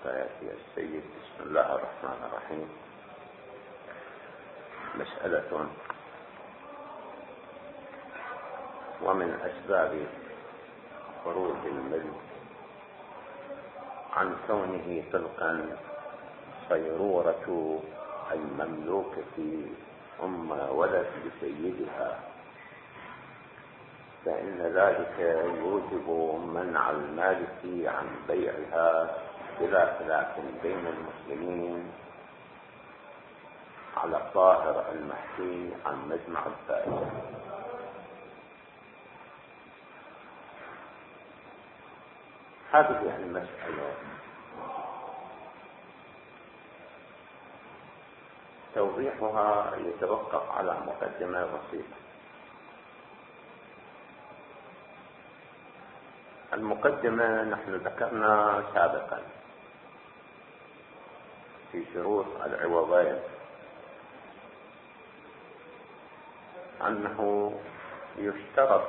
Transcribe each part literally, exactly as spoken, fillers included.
سيأتي السيد. بسم الله الرحمن الرحيم. مسألة: ومن أسباب خروج الملك عن كونه طلقا صيرورة المملوكة أم ولد لسيدها، فإن ذلك يوجب منع المالك عن بيعها بلا خلاف بين المسلمين على الظاهر المحكي عن مجمع الفائدة. هذه المسألة توضيحها يتوقف على مقدمة بسيطة. المقدمة نحن ذكرنا سابقا في شروط العوضين أنه يشترط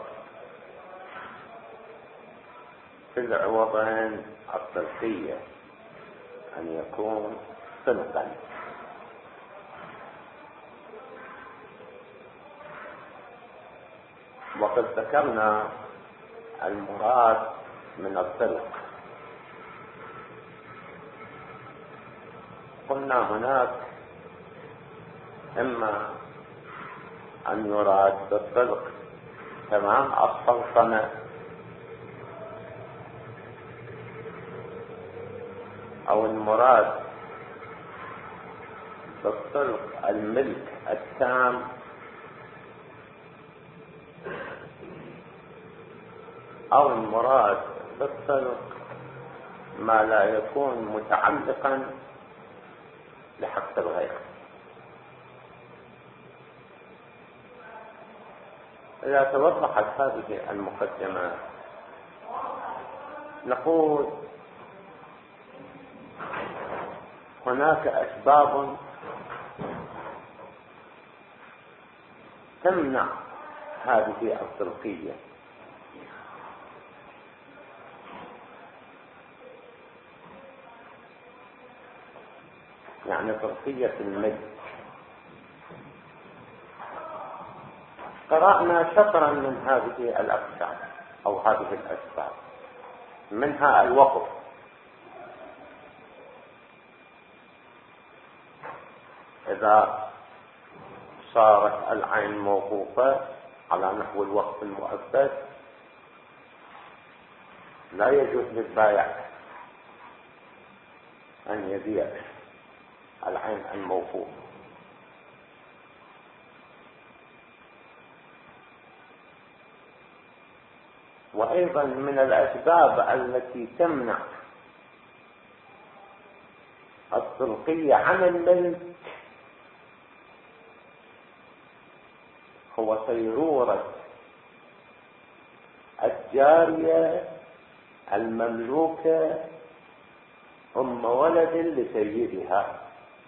في العوضين الطلقية أن يكون طلقا، وقد ذكرنا المراد من الطلق. قلنا هناك إما أن يراد بالطلق تمام السلطنة، أو المراد بالطلق الملك التام، أو المراد بالطلق ما لا يكون متعلقا بحق الغير. إذا توضحت هذه المقدمة نقول هناك أسباب تمنع هذه الطلقية. يعني طلقية الملك. قرأنا شطرا من هذه الأقسام أو هذه الأسباب، منها الوقف. إذا صارت العين موقوفة على نحو الوقف المؤبد لا يجوز للبائع أن يبيع العين الموقوفة. وأيضا من الأسباب التي تمنع الطلقية عن الملك هو صيرورة الجارية المملوكة أم ولد لسيدها.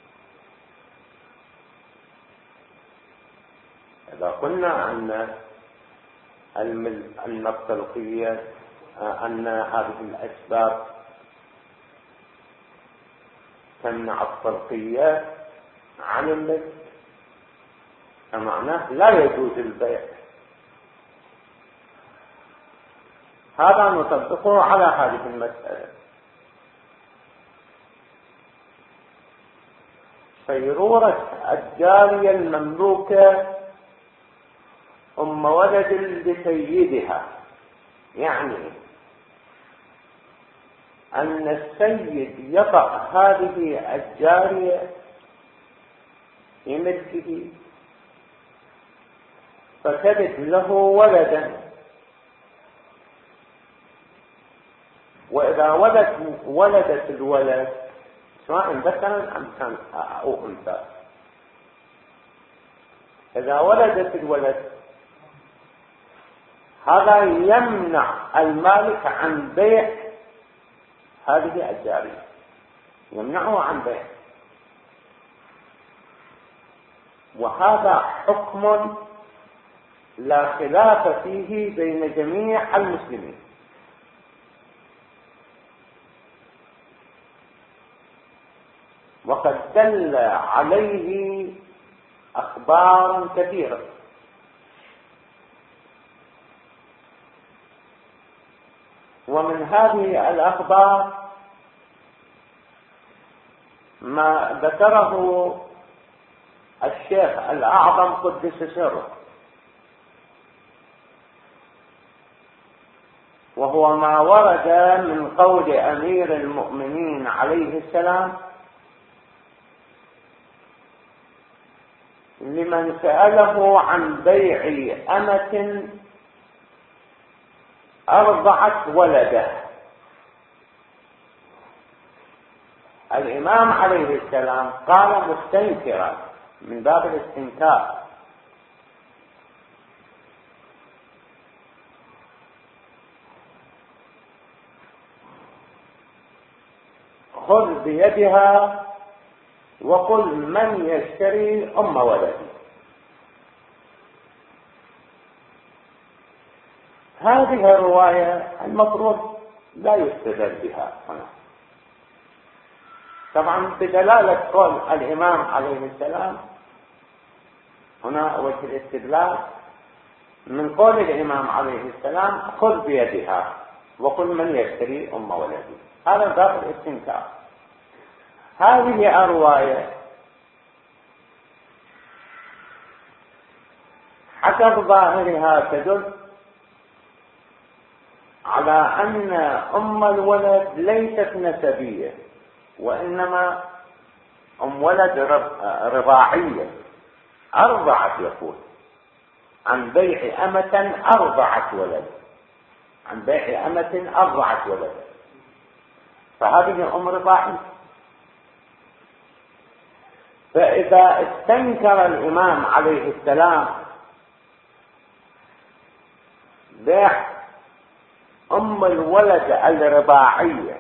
إذا قلنا أن أن الطلقية أن هذه الأسباب تمنع الطلقية عن الملك، فمعناه لا يجوز البيع. هذا نطبقه على هذه المسألة. صيرورة الجارية المملوكة أم ولد لسيدها، يعني أن السيد يضع هذه الجارية في ملكه فتلد له ولدا، وإذا ولد ولدت الولد سواء ذكرا أم كان أو أنثى، إذا ولدت الولد هذا يمنع المالك عن بيع هذه الجارية، يمنعه عن بيع. وهذا حكم لا خلاف فيه بين جميع المسلمين. وقد دل عليه أخبار كثيرة. ومن هذه الأخبار ما ذكره الشيخ الأعظم قدس سره، وهو ما ورد من قول أمير المؤمنين عليه السلام لمن سأله عن بيع أمة أرضعت ولده. الإمام عليه السلام قال مستنكرا من باب الاستنكار: خذ بيدها وقل من يشتري أم ولدي. هذه الرواية المفروض لا يستدل بها هنا، طبعا بدلالة قول الإمام عليه السلام. هنا وجه الاستدلال من قول الإمام عليه السلام: خذ بيدها وقل من يشتري أم ولدي. هذا باب الاستنكار. هذه الرواية حسب ظاهرها تدل على أن أم الولد ليست نسبية، وإنما أم ولد رضاعية أرضعت، يقول عن بيع أمة أرضعت ولد، عن بيع أمة أرضعت ولد، فهذه أم رضاعية. فإذا استنكر الإمام عليه السلام بيع أم الولد الرضاعية،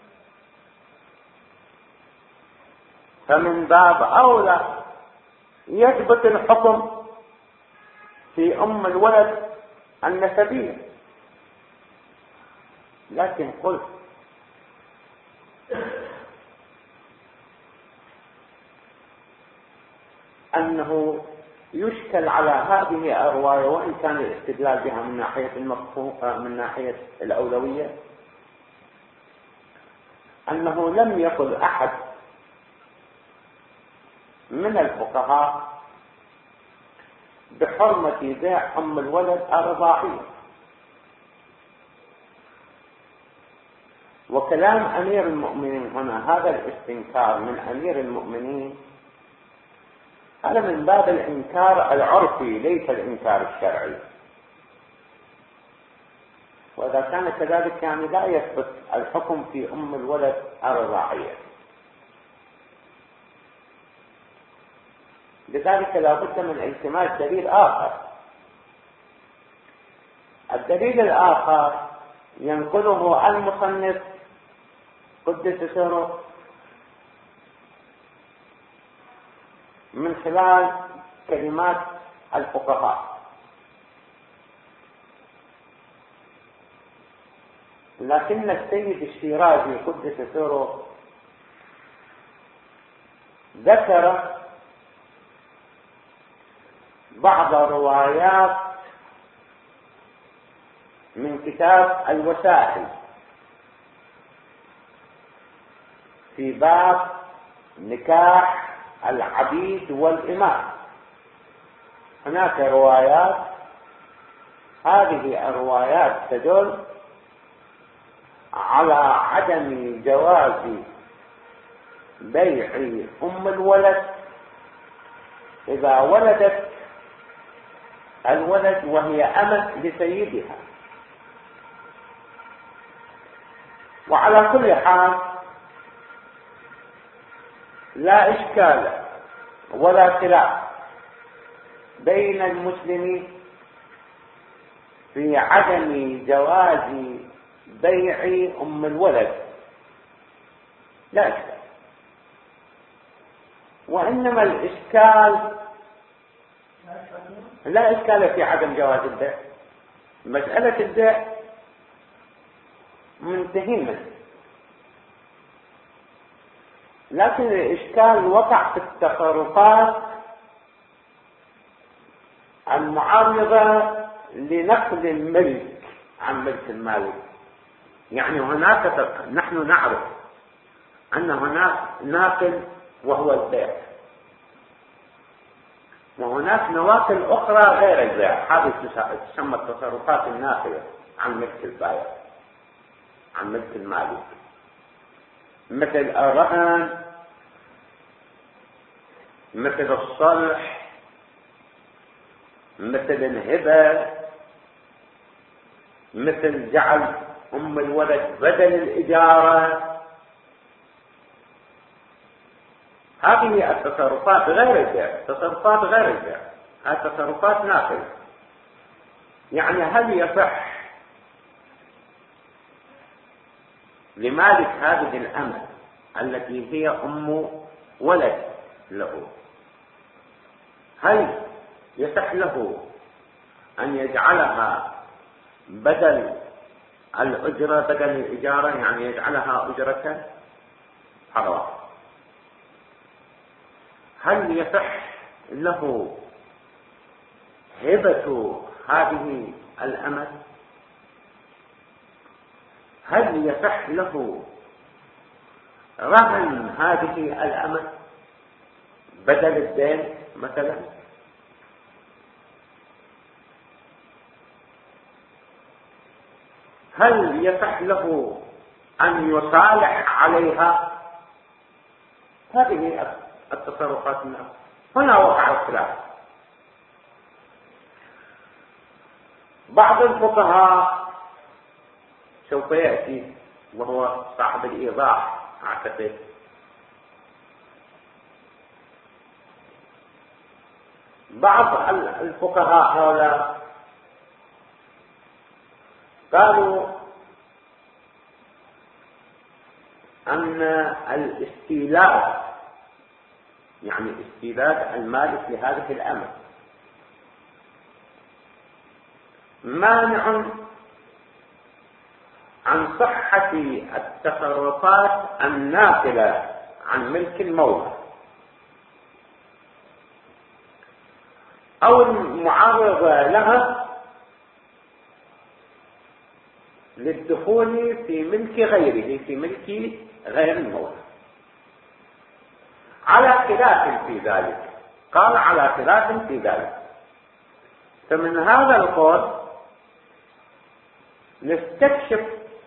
فمن باب أولى يثبت الحكم في أم الولد النسبية. لكن قلت أنه يشكل على هذه الرواية، وإن كان الاستدلال بها من ناحية المفهوم من ناحية الأولوية، أنه لم يقل أحد من الفقهاء بحرمة بيع أم الولد الرضاعية. وكلام أمير المؤمنين هنا، هذا الاستنكار من أمير المؤمنين، هذا من باب الإنكار العرفي ليس الإنكار الشرعي. وإذا كان كذلك يعني لا يثبت الحكم في أم الولد الرضاعية. لذلك لا بد من التماس دليل آخر. الدليل الآخر ينقله المصنف قدس سره من خلال كلمات الفقهاء، لكن السيد الشيرازي قدس سره ذكر بعض روايات من كتاب الوسائل في باب نكاح العبيد والإماء. هناك روايات، هذه الروايات تدل على عدم جواز بيع أم الولد إذا ولدت الولد وهي أمة لسيدها. وعلى كل حال لا إشكال ولا خلاف بين المسلمين في عدم جواز بيع أم الولد، لا إشكال. وإنما الإشكال لا إشكال في عدم جواز البيع. مسألة البيع منتهية، لكن الإشكال وقع في التصرفات المعارضة لنقل الملك عن ملك المالك. يعني هناك فرق، نحن نعرف أن هناك ناقل وهو البيع، وهناك نواقل أخرى غير البيع، هذه تسمى التصرفات الناقلة عن ملك البائع عن ملك المالك، مثل الرهن، مثل الصلح، مثل الهبة، مثل جعل أم الولد بدل الإجارة. هذه التصرفات غير البيع، تصرفات غير البيع، هذه تصرفات ناقلة. يعني هل يصح لمالك هذه الأمة التي هي أم ولد له، هل يصح له أن يجعلها بدل الأجرة، بدل الإجارة، يعني يجعلها أجرة؟ حرام. هل يصح له هبة هذه الأمة؟ هل يصح له رهن هذه الأمة بدل الدين مثلا؟ هل يصح له أن يصالح عليها؟ هذه التصرفات الناس. هنا وقع الخلاف. بعض الفقهاء سوف يأتي وهو صاحب الإيضاح أعتقد، بعض الفقهاء هؤلاء قالوا أن الاستيلاد، يعني استيلاد المالك لهذه الأمة، مانع عن صحة التصرفات الناقلة عن ملك المولى أو المعارضة لها للدخول في ملك غيره، في ملك غير المولى، على خلاف في ذلك. قال على خلاف في ذلك. فمن هذا القول نستكشف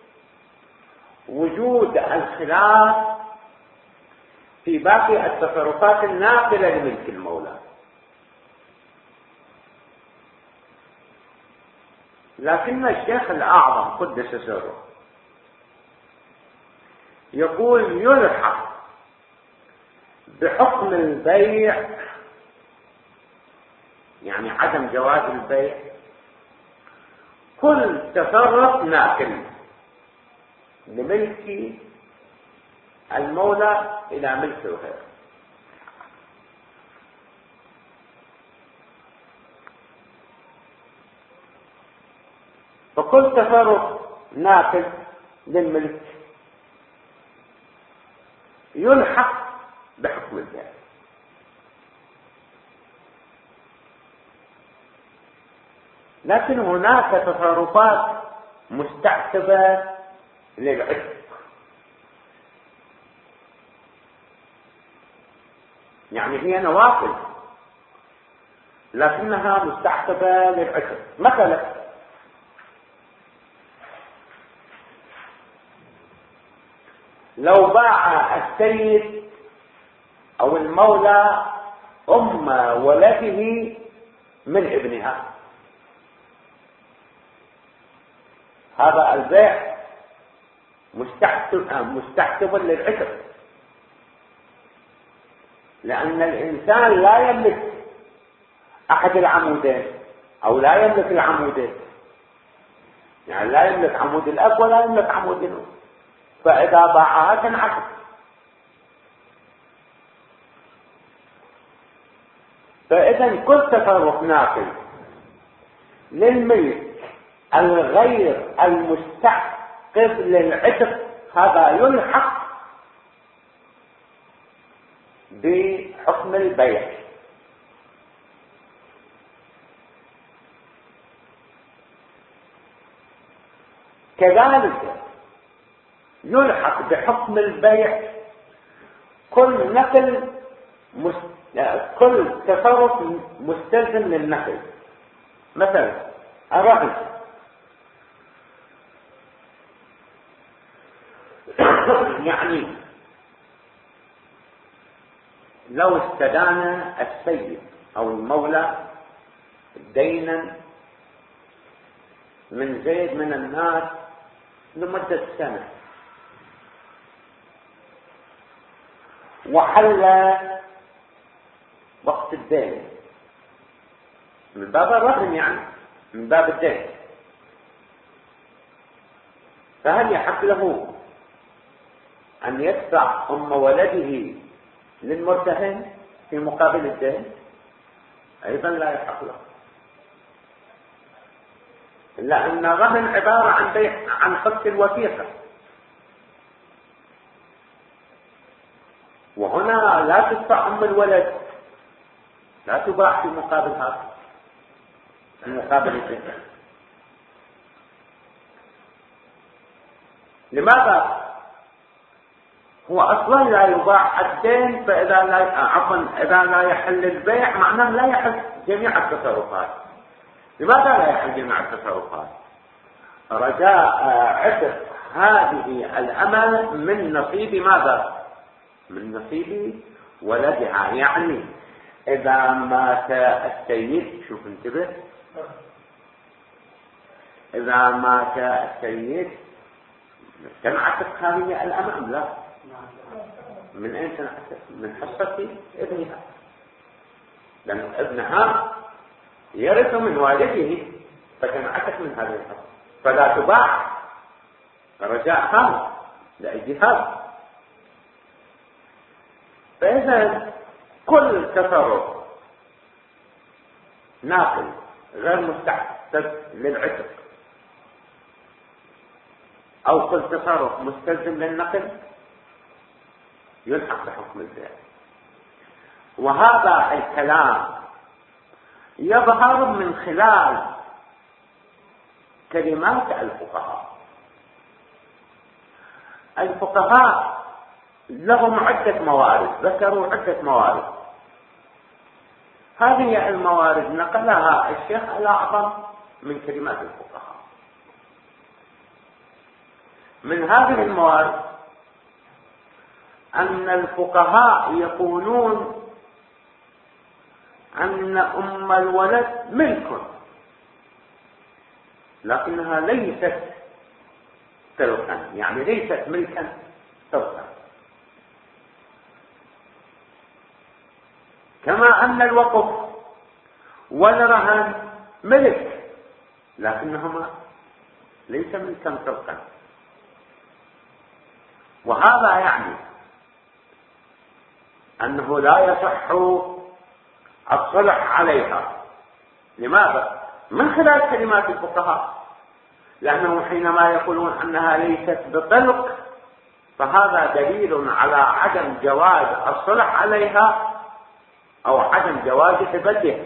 وجود الخلاف في باقي التصرفات الناقلة لملك المولى. لكن الشيخ الأعظم قدس سره يقول يلحق بحكم البيع، يعني عدم جواز البيع، كل تصرف ناقل لملك المولى إلى ملك الغير. فكل تصرف ناقل للملك يلحق بحكم البيع. لكن هناك تصرفات مستعتبة للعتق، يعني هي نوافل لكنها مستعتبة للعتق. مثلا لو باع السيد أو المولى أم ولده من ابنها، هذا البيع مستحسب للعتق، لأن الإنسان لا يملك أحد العمودين أو لا يملك العمودين، يعني لا يملك عمود الأب ولا يملك عمود الأم، فإذا باعها تنعكس. فإذا كل تصرف ناقل للملك الغير المستحقق للعتق هذا يلحق بحكم البيع. كذلك يلحق بحكم البيع كل نقل مست... كل تصرف مستلزم للنقل. مثلا الرهن يعني لو استدان السيد او المولى دينا من زيد من الناس لمدة سنة وحل وقت الدين من باب الرهن، يعني من باب الدين، فهل يحق له أن يدفع أم ولده للمرتهن في مقابل الدين؟ أيضا لا يحق له، لأن الرهن عبارة عن بيع عن فك الوثيقة، وهنا لا تدفع أم الولد، لا تباع في مقابل هذا، في مقابل الدين. لماذا؟ هو اصلا لا يباع الدين، فاذا لا عفوا اذا لا يحل البيع معناه لا يحل جميع التصرفات. لماذا لا يحل جميع التصرفات؟ رجاء عتق هذه الأمة من نصيب ماذا؟ من نصيب ولدها. يعني إذا مات السيد، شوف انتبه، إذا مات السيد تنعتق هذه الأمة أم لا؟ من أين تنعتق؟ من حصة ابنها، لأن ابنها يرث من والده فتنعتق من هذه الحصة، فلا تباع رجاء هذا لأجهاد. فإذا كل تصرف ناقل غير مستحدث للعتق أو كل تصرف مستلزم للنقل يلحق بحكم البيع. وهذا الكلام يظهر من خلال كلمات الفقهاء. الفقهاء لهم عدة موارد، ذكروا عدة موارد. هذه الموارد نقلها الشيخ الأعظم من كلمات الفقهاء. من هذه الموارد أن الفقهاء يقولون أن أم الولد ملك، لكنها ليست تلقا، يعني ليست ملكا تلقا، كما أن الوقف والرهن ملك لكنهما ليس ملكا تلقا. وهذا يعني أنه لا يصح الصلح عليها. لماذا؟ من خلال كلمات الفقهاء، لأنهم حينما يقولون أنها ليست بطلق فهذا دليل على عدم جواز الصلح عليها أو عدم جواز هبتها.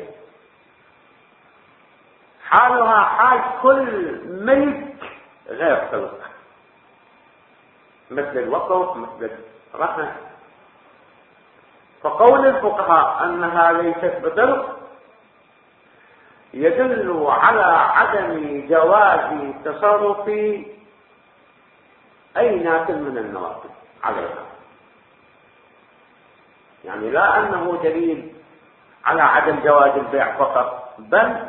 حالها حال كل ملك غير طلق، مثل الوقف مثل الرهن. فقول الفقهاء أنها ليست بطلق يدل على عدم جواز تصرف أي ناقل من النواقل عليها، يعني لا أنه دليل على عدم جواز البيع فقط، بل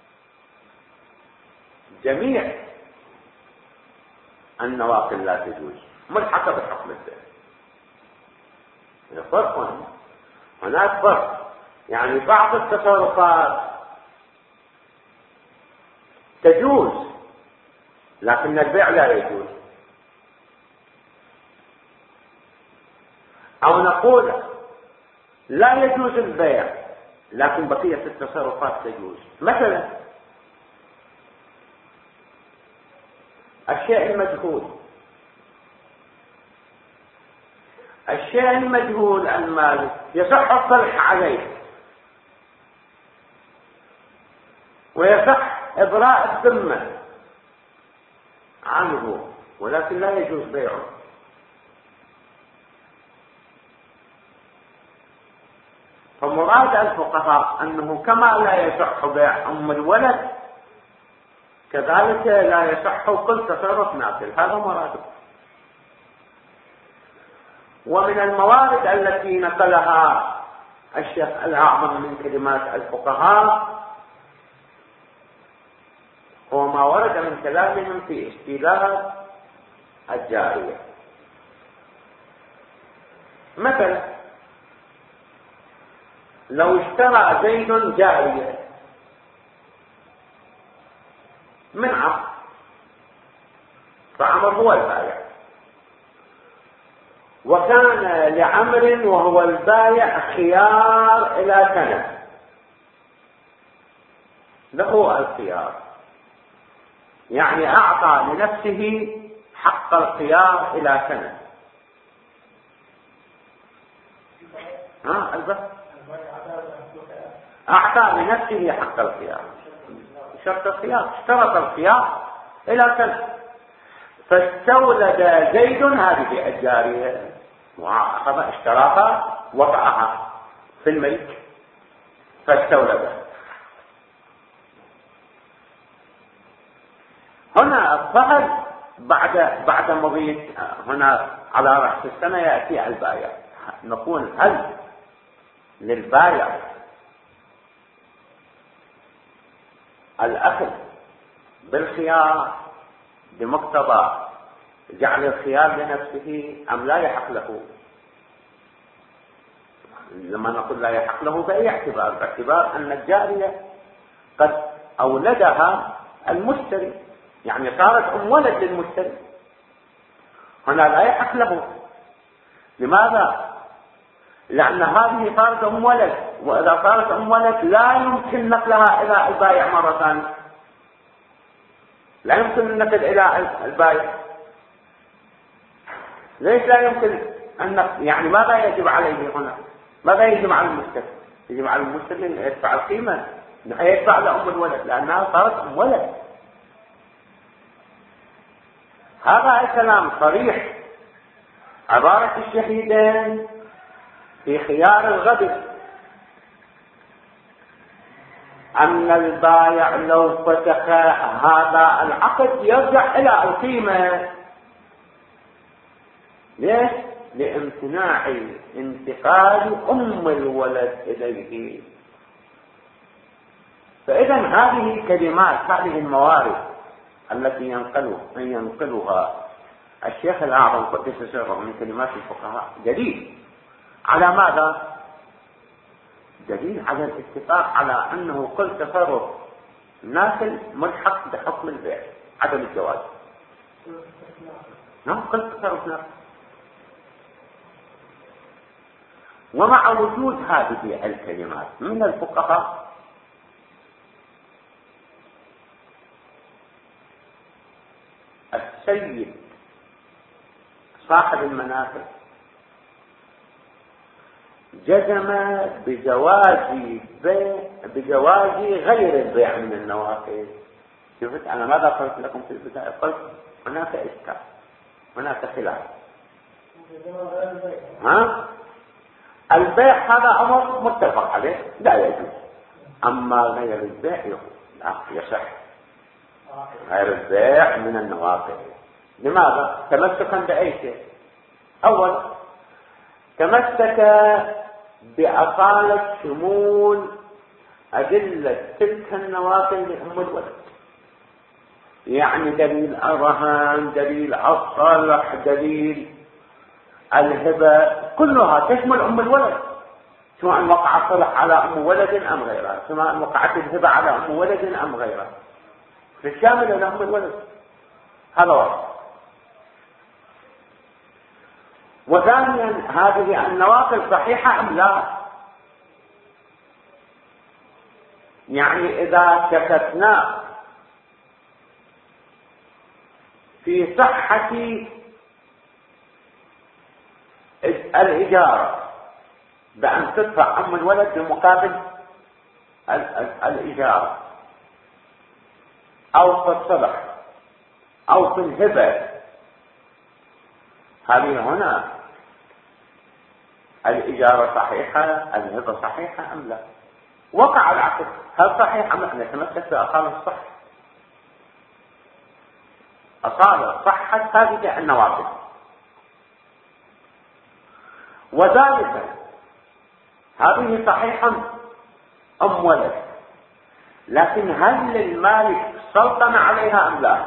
جميع النواقل لا تجوز ملحقة بحكم البيع. فرق، هناك فرق، يعني بعض التصرفات تجوز لكن البيع لا يجوز، أو نقول لا يجوز البيع لكن بقية التصرفات تجوز. مثلا الشيء المجهول، الشيء المجهول المالك يصح الصلح عليه ويصح إبراء الذمة عنه، ولكن لا يجوز بيعه. فمراد الفقهاء أنه كما لا يصح بيع أم الولد كذلك لا يصح كل تصرف نافل، هذا مراده. ومن الموارد التي نقلها الشيخ الأعظم من كلمات الفقهاء هو ما ورد من كلامهم في استيلاد الجارية. مثلا لو اشترى زيد جارية من عمرو، فعمرو هو البائع، وكان لعمرو وهو البائع خيار إلى سنة، له الخيار، يعني أعطى لنفسه حق الخيار إلى سنة. ها البحث أعطى لنفسه حق الخيار، شرط الخيار، اشترط الخيار إلى سنة، فاستولد زيد هذه الجارية وأخذ اشتراها وضعها في الملك فاستولدها. هنا الظهر بعد بعد مضي هنا على رأس السنة يأتي البائع، نقول هل للبائع الأخذ بالخيار بمقتضى جعل الخيار لنفسه أم لا يحق له؟ لما نقول لا يحق له بأي اعتبار؟ باعتبار أن الجارية قد أولدها المشتري، يعني صارت أم ولد للمشتري، هنا لا يحق له. لماذا؟ لأن هذه صارت أم ولد، وإذا صارت أم ولد لا يمكن نقلها إلى البائع مرة ثانية، لا يمكن النقل إلى البائع. ليش لا يمكن النقل؟ يعني ماذا يجب عليه هنا؟ ماذا يجب على المشتري؟ يجب على المشتري أن يدفع القيمة، يدفع لأم الولد لأنها صارت أم ولد. هذا الكلام صريح، عبارة الشهيدين في خيار الغد أن البائع لو فتح هذا العقد يرجع إلى القيمة. ليش؟ لامتناع انتقال أم الولد إليه. فإذا هذه كلمات، هذه الموارد التي ينقلها ينقلها الشيخ الأعظم قدس سره من كلمات الفقهاء دليل على ماذا؟ دليل على الاتفاق على أنه كل تصرف ناقل ملحق بحكم البيع، عدم الجواز. نعم، كل تصرف ناقل. ومع وجود هذه الكلمات من الفقهاء السيد صاحب المنافذ جزم بجواز بيع بجواز غير البيع من النوافذ. شفت أنا ماذا قلت لكم في البداية؟ قلت هناك إشكال، هناك خلاف. ها؟ البيع هذا أمر متفق عليه لا يجوز، أما غير البيع لا يصح. غير البيع من النوافذ. لماذا؟ تمسكا بأي شيء. أول، تمسك بأصالة شمول أدلة تلك النوافذ لأم الولد، يعني دليل الرهان، دليل الصلح، دليل الهبة، كلها تشمل أم الولد، سواء وقع الصلح على أم ولد أم غيرها، سواء وقعت الهبة على أم ولد أم غيرها، فالشامل لأم الولد. هذا واحد. وثانيا، هذه النوافل صحيحة أم لا؟ يعني إذا شككنا في صحة الإجارة بأن تدفع أم الولد بمقابل الإجارة أو في الصلح أو في الهبة، هذه هنا الإجارة صحيحة، الهبة صحيحة أم لا؟ وقع العقد، هل صحيح أم لا؟ نتمسك بأصالة الصحة، أصالة صحة هذه النوافل. وذلك هذه صحيحة أم ولد، لكن هل للمالك سلطنة عليها أم لا؟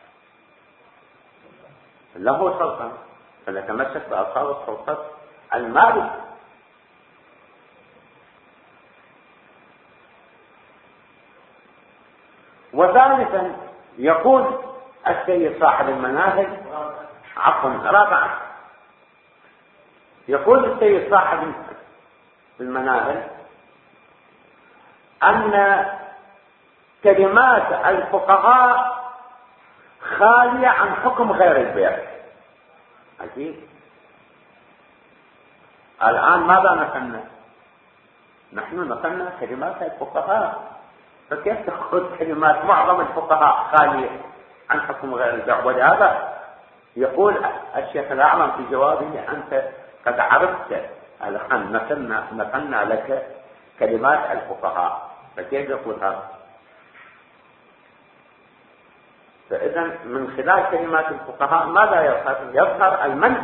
له سلطنة، فنتمسك بأصالة سلطة المالك. وذلك يقول السيد صاحب المناهل، عفوا رابعا، يقول السيد صاحب المناهل أن كلمات الفقهاء خالية عن حكم غير البيع. عجيب. الآن ماذا نقلنا؟ نحن نقلنا كلمات الفقهاء، فكيف تأخذ كلمات معظم الفقهاء خالية عن حكم غير البيع؟ ولهذا يقول الشيخ الأعظم في جوابه: أنت قد عرفت الآن نقلنا, نقلنا لك كلمات الفقهاء، فكيف يقول هذا؟ فإذا من خلال كلمات الفقهاء ماذا يظهر؟ يظهر المنع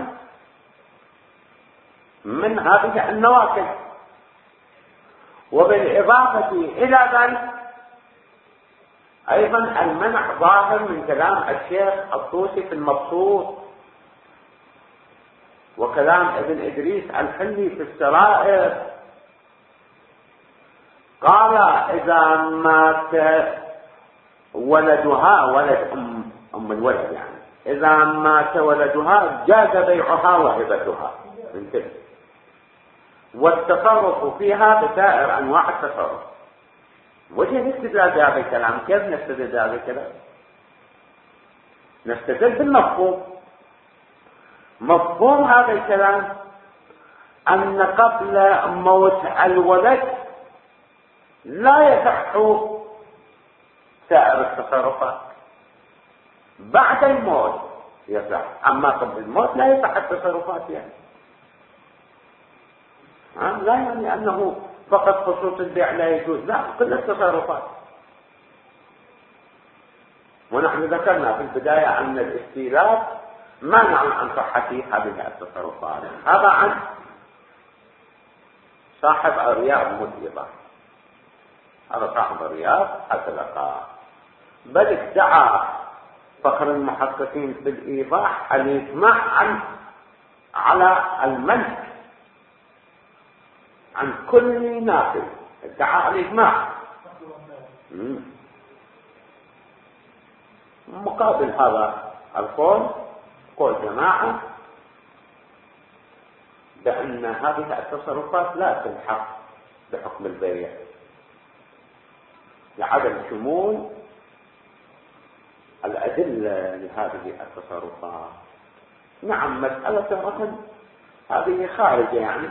من هذه النواقض. وبالإضافة إلى ذلك أيضا المنع ظاهر من كلام الشيخ الطوسي في المبسوط، وكلام ابن إدريس الحلي في السرائر. قال: إذا مات ولدها، ولد أم, أم الولد يعني، إذا مات ولدها جاز بيعها وهبتها، انتبه، والتصرف فيها بسائر أنواع التصرف. وجه الاستدلال بهذا الكلام، كيف نستدل بهذا الكلام؟ نستدل بالمفهوم. مفهوم هذا الكلام أن قبل موت الولد لا يصح سائر التصرفات، بعد الموت يصح، أما قبل الموت لا يصح التصرفات. يعني لا يعني أنه فقط خصوص البيع لا يجوز، لا، كل التصرفات. ونحن ذكرنا في البداية أن الاستيلاف مانع عن صحة هذه التصرفات. هذا عن صاحب الرياض مديبة، هذا صاحب الرياض أطلقا، بل ادعى فخر المحققين في الإيضاح الإجماع عن على المنع عن كل ناقل، ادعى الإجماع. مقابل هذا القول قول جماعة بأن هذه التصرفات لا تلحق بحكم البيع لعدم شمول الأدلة لهذه التصرفات. نعم، مسألة الرهن هذه خارجة يعني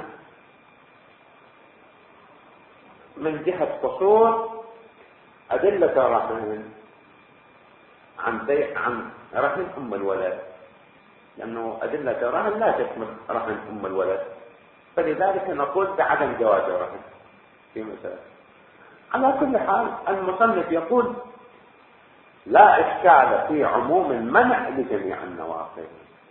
من جهة قصور أدلة الرهن عن بيع عن رهن أم الولد، لأنه أدلة الرهن لا تشمل رهن أم الولد، فلذلك نقول بعدم جواز الرهن في مسألة. على كل حال المصنف يقول: لا إشكال في عموم المنع لجميع النواقض.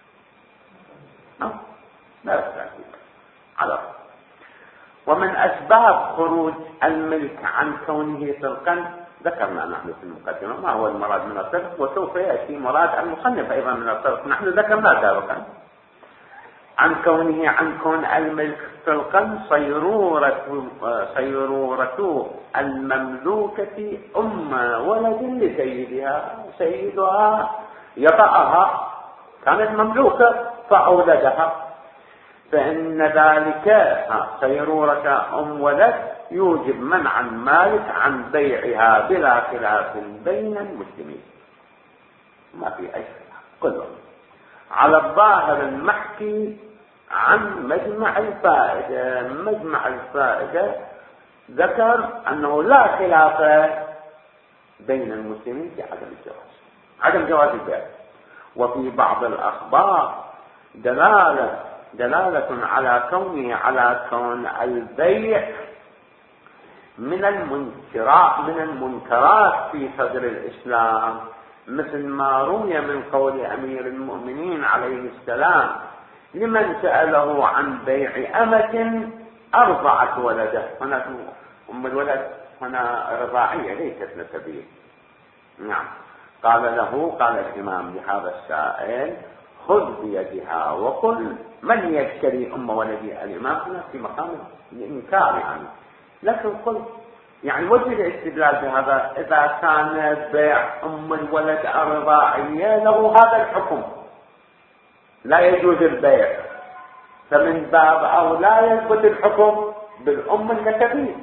لا إشكال على. ومن أسباب خروج الملك عن كونه سرقا ذكرنا نحن في المقدمة ما هو المراد من السرق، وسوف يأتي مراد المصنف أيضا من السرق، نحن ذكرنا سابقا. عن كونه عن كون الملك سرقا صيرورة صيرورة المملوكة أم ولد لسيدها، سيدها يطأها، كانت مملوكة فأولدها، فإن ذلك صيرورة أم ولد يوجب منع المالك عن بيعها بلا خلاف بين المسلمين، ما في أي خلاف، كلهم على الظاهر المحكي عن مجمع الفائدة. مجمع الفائدة ذكر أنه لا خلاف بين المسلمين في عدم الجواز، عدم جواز البيع. وفي بعض الأخبار دلالة دلالة على كونه على كون البيع من المنكرات من المنكرات في صدر الإسلام، مثل ما روي من قول أمير المؤمنين عليه السلام لمن سأله عن بيع أمة أرضعت ولده. هنا أم الولد هنا رضاعية ليست نسبية. نعم. قال له قال الإمام لهذا السائل خذ بيدها وقل من يشتري أم ولدي. الإمام هنا في مقام الإنكار يعني، لكن قل يعني وجه الاستدلال بهذا إذا كان بيع أم الولد الرضاعية له هذا الحكم لا يجوز البيع، فمن باب أولى يثبت الحكم بالأم النسبية.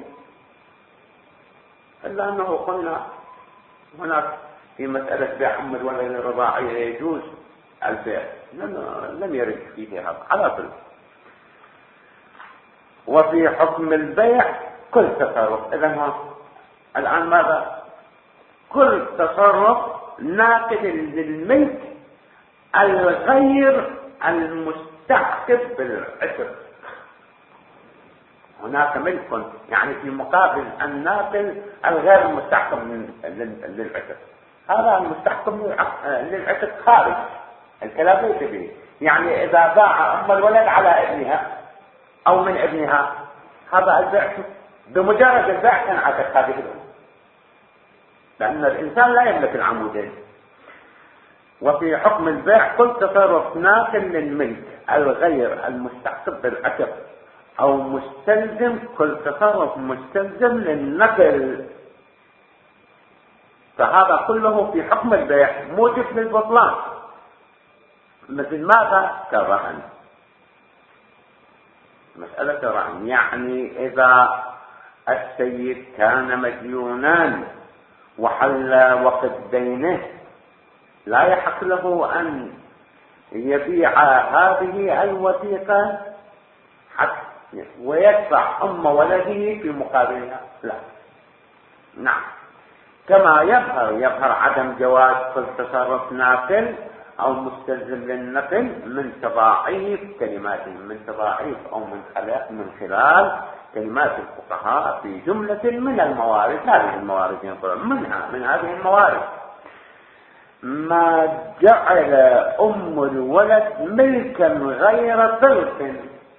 إلا أنه قلنا هناك في مسألة بيع أم الولد الرضاعية يجوز البيع، لم يرد فيه هذا على طول. وفي حكم البيع كل تصرف. إذن الآن ماذا؟ كل تصرف ناقل للملك الغير المستحقب بالعتق. هناك ملك يعني في مقابل الناقل الغير المستحقب للعتق، هذا المستحقب للعتق خارج الكلام ليس به. يعني إذا باع أم الولد على ابنها أو من ابنها، هذا البيع بمجرد البيع تنعكس هذه الأمور، لأن الإنسان لا يملك العمودين. وفي حكم البيع كل تصرف ناقل للملك الغير المستحقب بالعتق أو مستلزم، كل تصرف مستلزم للنقل، فهذا كله في حكم البيع موجب للبطلان. مثل ماذا؟ كالرهن. مسألة الرهن يعني إذا السيد كان مديونا وحل وقت دينه لا يحق له أن يبيع هذه الوثيقة ويدفع أم ولده في مقابلها، لا. نعم. كما يظهر يظهر عدم جواز كل تصرف ناقل أو مستلزم للنقل من تضاعيف كلمات من تضاعيف أو من خلال من خلال كلمات الفقهاء في جملة من الموارد. هذه الموارد ينظر منها من هذه الموارد ما جعل أم الولد ملكا غير طلق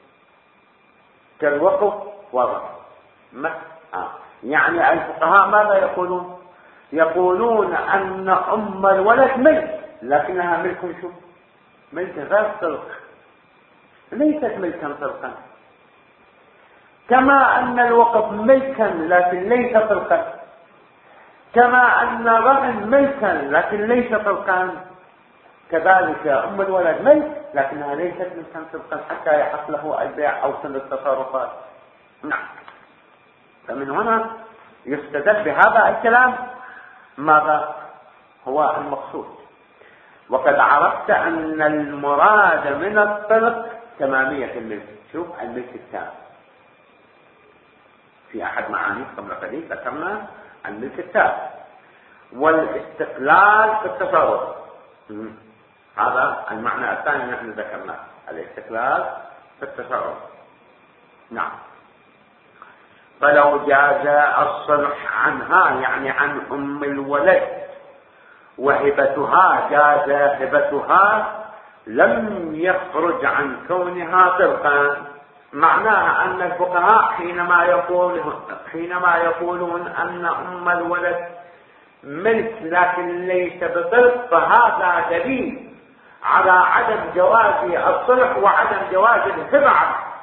كالوقف وضع. آه. يعني الفقهاء ماذا يقولون؟ يقولون أن أم الولد ملك، لكنها ملك شو؟ ملك غير طلق، ليست ملكا طلقا. كما أن الوقف ملكا لكن ليس طلقا، كما أن الرهن ملكا لكن ليس طلقا، كذلك أم الولد ملك لكنها ليست ملكا طلقا حتى يحق له البيع أو سن التصرفات. نعم. فمن هنا يستدل بهذا الكلام ماذا هو المقصود. وقد عرفت أن المراد من الطلق تمامية الملك. شوف الملك التام في أحد معانيه قبل قليل ذكرنا الملك التام والاستقلال في التصرف، هذا المعنى الثاني نحن ذكرناه، الاستقلال في التصرف. نعم. فلو جاز الصلح عنها يعني عن أم الولد وهبتها، جاز هبتها لم يخرج عن كونها طلقا. معناها أن الفقهاء حينما يقول حينما يقولون أن أم الولد ملك لكن ليس بطلق، فهذا دليل على عدم جواز الصلح وعدم جواز الهبة.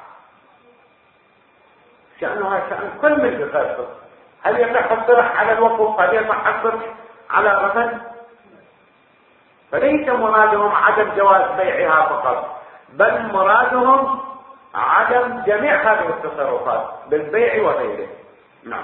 شأنها شأن كل ملك غير طلق. هل يصح الصلح على الوقوف؟ هل يصح الصلح على الرهن؟ فليس مرادهم عدم جواز بيعها فقط، بل مرادهم عدم جميع هذه التصرفات بالبيع وغيره. نعم.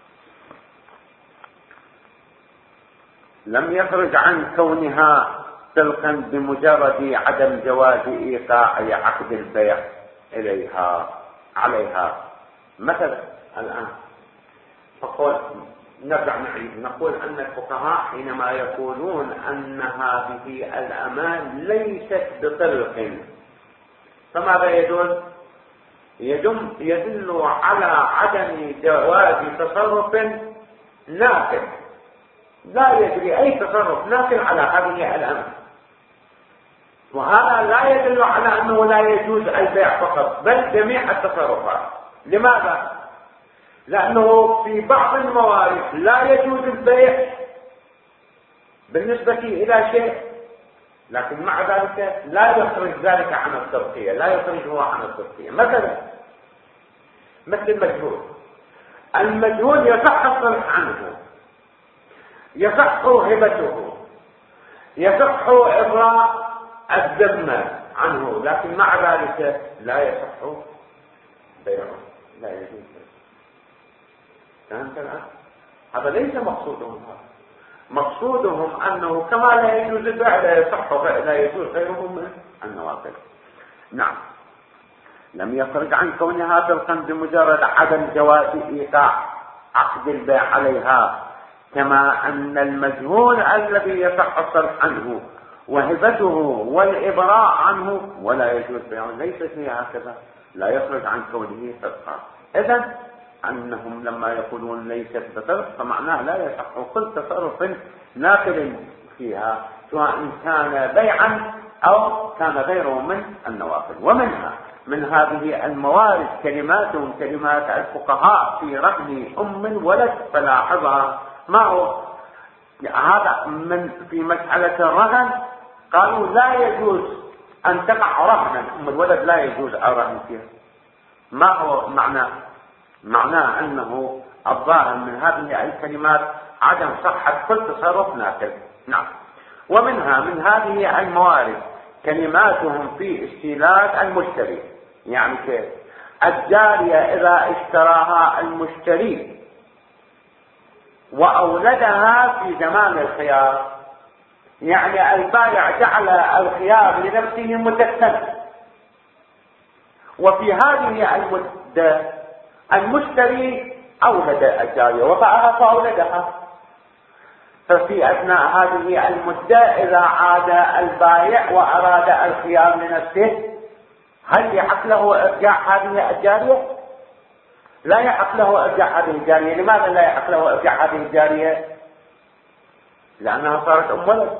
لم يخرج عن كونها طلقا بمجرد عدم جواز إيقاع عقد البيع إليها عليها. مثلا الآن فقول نرجع نعيد نقول أن الفقهاء حينما يقولون أن هذه الأمان ليست بطلق، فماذا يدل؟ يدل, يدل على عدم جواز تصرف ناقل، لا يجري أي تصرف ناقل على هذه الأمان. وهذا لا يدل على أنه لا يجوز البيع فقط، بل جميع التصرفات. لماذا؟ لأنه في بعض الموارد لا يجوز البيع بالنسبة إلى شيء، لكن مع ذلك لا يخرج ذلك عن الترقية، لا يخرجه عن الترقية. مثلا مثل المجهول، المجهول يصح الصلح عنه، يصح هبته، يصح إبراء الذمة عنه، لكن مع ذلك لا يصح بيعه، لا يجوز. فهمت الآن؟ هذا ليس مقصودهم، هذا مقصودهم أنه كما لا يجوز البيع لا يصح لا يجوز غيره من النوافل. نعم، لم يخرج عن كونها طلقا بمجرد عدم جواز إيقاع عقد البيع عليها، كما أن المجهول الذي يصح الصرف عنه وهبته والإبراء عنه ولا يجوز بيعه ليس فيها هكذا، لا يخرج عن كونه طلقا. إذن أنهم لما يقولون ليست بطلق فمعناه لا يصح كل تصرف ناقل فيها، سواء كان بيعا أو كان غيره من النوافل. ومنها من هذه الموارد كلماتهم كلمات الفقهاء في رهن أم الولد، فلاحظها. ما هو هذا من في مسألة الرهن؟ قالوا لا يجوز أن تقع رهنا أم الولد، لا يجوز الرهن فيها. ما هو معناه؟ معناه أنه الظاهر من هذه الكلمات عدم صحة كل تصرف ناقل. نعم. ومنها من هذه الموارد كلماتهم في استيلاد المشتري، يعني كيف؟ الجارية إذا اشتراها المشتري وأولدها في زمان الخيار، يعني البائع جعل الخيار لنفسه مدة سنة، وفي هذه المدة المشتري أولد الجارية وباعها فأولدها، ففي أثناء هذه المدة إذا عاد البائع وأراد الخيار لنفسه هل يحق له إرجاع هذه الجارية؟ لا يحق له إرجاع هذه الجارية. لماذا لا يحق له إرجاع هذه الجارية؟ لأنها صارت أم ولد.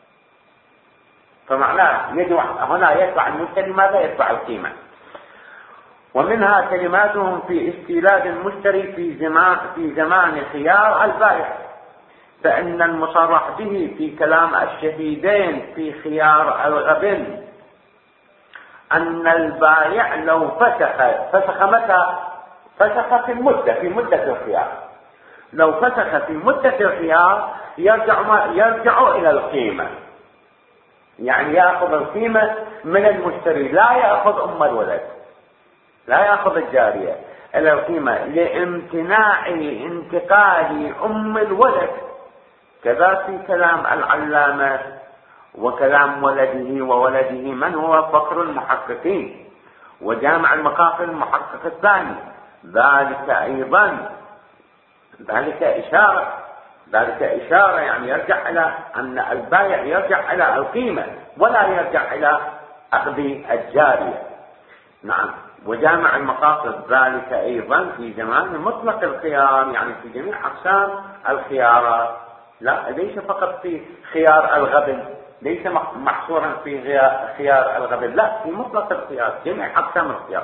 فمعناه يدفع هنا يدفع المشتري ماذا؟ يدفع القيمة. ومنها كلماتهم في استيلاد المشتري في زمان في زمان خيار البائع، فإن المصرح به في كلام الشهيدين في خيار الغبن أن البائع لو فسخ فسخ متى؟ فسخ في المدة في مدة الخيار. لو فسخ في مدة الخيار يرجع يرجع إلى القيمة، يعني يأخذ القيمة من المشتري، لا يأخذ أم الولد، لا يأخذ الجارية إلى القيمة لامتناع انتقال أم الولد. كذا في كلام العلامة وكلام ولده وولده من هو فخر المحققين وجامع المقاصد المحقق الثاني، ذلك أيضا ذلك إشارة ذلك إشارة يعني يرجع إلى أن البائع يرجع إلى القيمة ولا يرجع إلى أخذ الجارية. نعم. وجامع المقاصد ذلك أيضا في زمان مطلق الخيار، يعني في جميع أقسام الخيارات، لا ليس فقط في خيار الغبن، ليس محصورا في خيار الغبن، لا في مطلق الخيار جميع أقسام الخيار.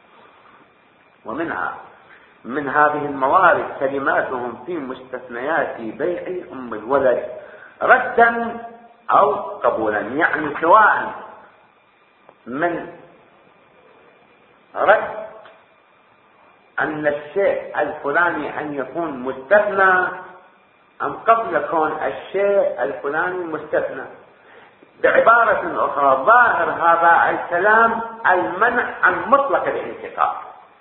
ومنها من هذه الموارد كلماتهم في مستثنيات بيع أم الولد ردا أو قبولا، يعني سواء من رد أن الشيء الفلاني أن يكون مستثنى أم قبل كون الشيء الفلاني مستثنى. بعبارة أخرى ظاهر هذا الكلام المنع عن مطلق الانتقال.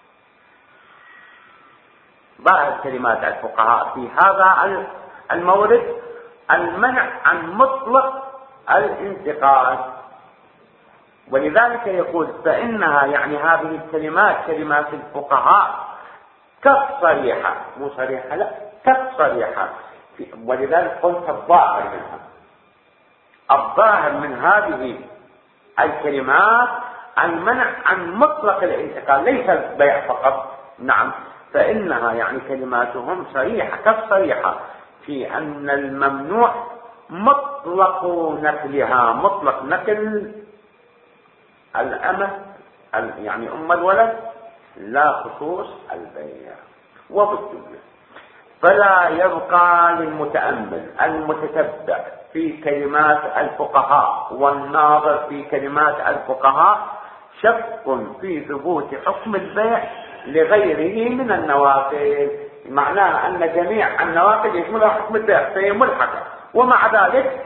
ظاهر كلمات الفقهاء في هذا المورد المنع عن مطلق الانتقال. ولذلك يقول فإنها يعني هذه الكلمات كلمات الفقهاء كالصريحة، مو صريحة لا كالصريحة، ولذلك قلت الظاهر منها. الظاهر من هذه الكلمات المنع عن مطلق الانتقال ليس البيع فقط. نعم، فإنها يعني كلماتهم صريحة كالصريحة في أن الممنوع مطلق نقلها، مطلق نقل الأمة يعني أم الولد، لا خصوص البيع. وبالجملة فلا يبقى للمتأمل المتتبع في كلمات الفقهاء والناظر في كلمات الفقهاء شك في ثبوت حكم البيع لغيره من النوافل. معناه أن جميع النوافل يشملها حكم البيع فهي ملحقة، ومع ذلك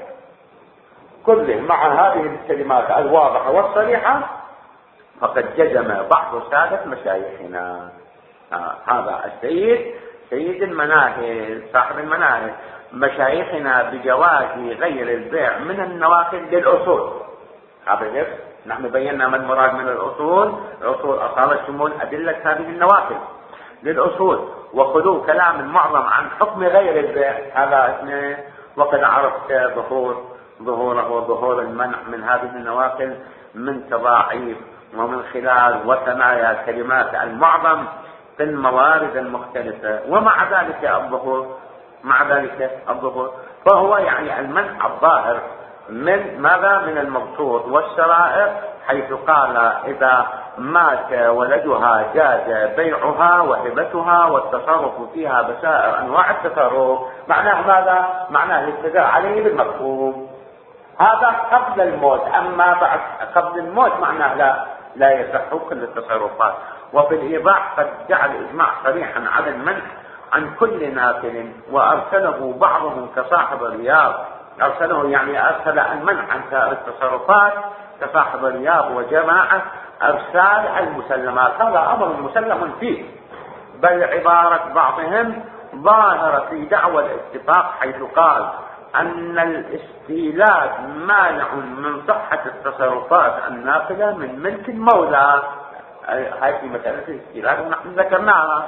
كله مع هذه الكلمات الواضحة والصريحة فقد جزم بعض سادة مشايخنا، آه هذا السيد سيد المناهل صاحب المناهل، مشايخنا بجواز غير البيع من النوافل للأصول. هذا نحن بينا ما المراد من الأصول. الأصول أصالة شمول أدلة هذه النوافل للأصول، وخذوا كلام المعظم عن حكم غير البيع هذا اسمه. وقد عرفت ظهور ظهوره وظهور المنع من هذه النوافل من تضاعيف ومن خلال وثنايا كلمات المعظم في الموارد المختلفة، ومع ذلك الظهور مع ذلك الظهور فهو يعني المنع الظاهر من ماذا؟ من المبسوط والشرائع، حيث قال إذا مات ولدها جاز بيعها وهبتها والتصرف فيها بسائر أنواع التصرف. معناه ماذا؟ معناه الاستدلال عليه بالمفهوم، هذا قبل الموت. أما بعد قبل الموت معناه لا لا يصح كل التصرفات. وفي الإيضاح قد جعل الإجماع صريحا على المنع عن كل نافل، وأرسله بعضهم كصاحب الرياض، أرسله يعني أرسل المنع عن سائر التصرفات كصاحب الرياض وجماعة أرسال المسلمات. هذا أمر مسلم فيه، بل عبارة بعضهم ظاهرة في دعوى الاتفاق، حيث قال أن الاستيلاد مانع من صحة التصرفات الناقلة من ملك المولى. هذه مسألة الاستيلاد ونحن ذكرناها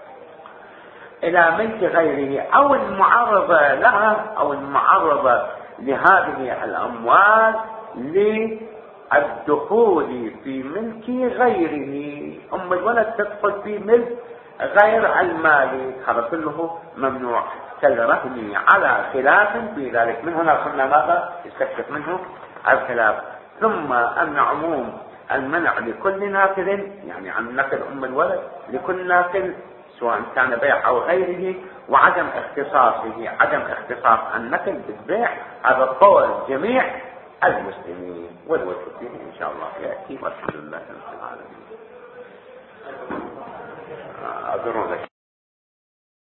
إلى ملك غيره، أو المعرضة لها أو المعرضة لهذه الأموال للدخول في ملك غيره. أم الولد تدخل في ملك غير المالك، هذا كله ممنوع كالرهن على خلاف في ذلك. من هنا قلنا ماذا يستكشف منه الخلاف. ثم أن عموم المنع لكل ناقل يعني عن نقل أم الولد لكل ناقل سواء كان بيع أو غيره، وعدم اختصاصه عدم اختصاص النقل بالبيع، هذا قول جميع المسلمين، والوجه فيه إن شاء الله يأتي. والحمد لله رب العالمين. أذرون لك